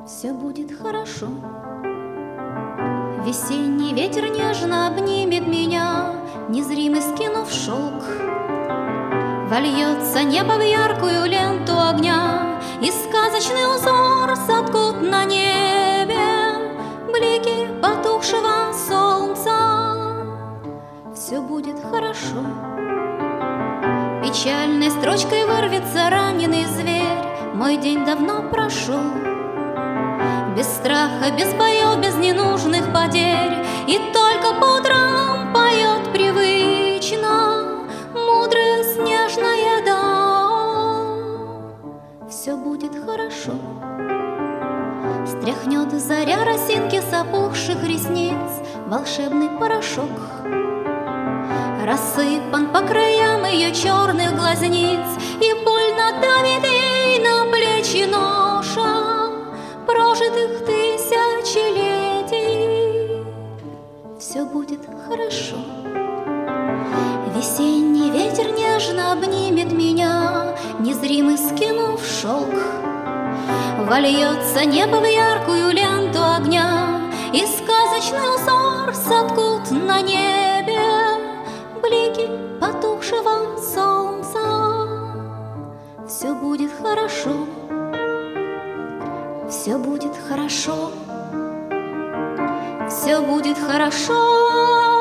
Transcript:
все будет хорошо. Весенний ветер нежно обнимет меня, незримый скинув шелк. Вольется небо в яркую ленту огня, и сказочный узор соткут на небе блики потухшего солнца. Все будет хорошо. Печальной строчкой вырвется раненый зверь, мой день давно прошел. Без страха, без боев, без ненужных потерь, и только по утрам поет привычно мудрая снежная даль. Все будет хорошо. Стряхнет заря росинки с опухших ресниц волшебный порошок. Рассыпан по краям ее черных глазниц, и больно давит ей на плечи ноша прожитых тысячелетий. Все будет хорошо. Весенний ветер нежно обнимет меня, незримый скинув шелк. Вольется небо в яркую ленту огня, и сказочный узор соткут на небе блики потухшего солнца. Все будет хорошо. Все будет хорошо. Все будет хорошо.